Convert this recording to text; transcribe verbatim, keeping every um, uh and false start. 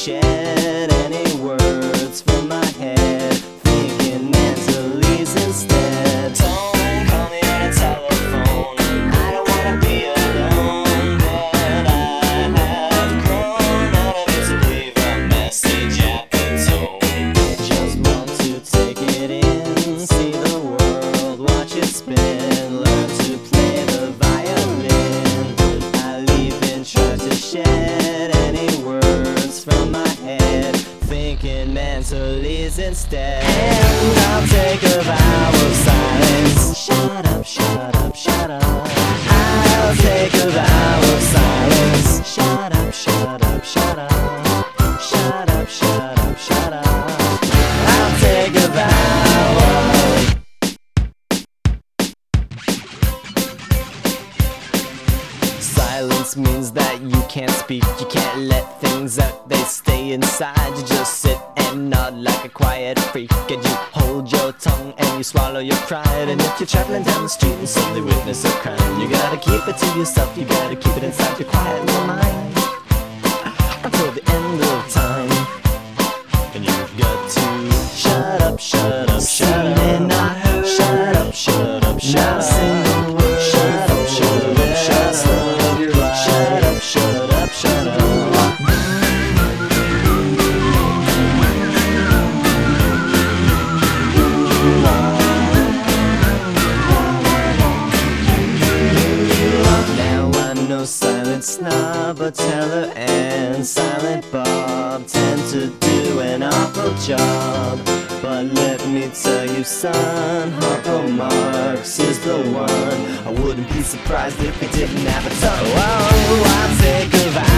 shed any words from my head, thinking Angeles instead. Don't call me on the telephone, I don't wanna be alone, but I have grown out of it to leave a message at the tone. Just want to take it in, see the world, watch it spin, learn to play the violin. I'll even try to shed any words from my head, thinking mentally instead. And I'll take a vow of silence. Shut up, shut up, shut up. I'll take a vow of silence. Shut up, shut up, shut up. Shut up, shut up, shut up. I'll take a vow of silence means that you can't speak, you can't let things out, they stay inside. You just sit and nod like a quiet freak, and you hold your tongue and you swallow your pride. And if you're traveling down the street and suddenly witness a crime, you gotta keep it to yourself, you gotta keep it inside your quiet little mind until the end of time. And you've got to shut up, shut up, shut up, and not heard. Shut up, shut up, shut up, shut up, shut up, shut up, shut up, shut up, shut up. Now I know Silent Snob, a Teller, and Silent Bob tend to do an awful job. But let me tell you, son, Harpo Marx is the one. I wouldn't be surprised if he didn't have a tongue. Oh, I'll take a vow.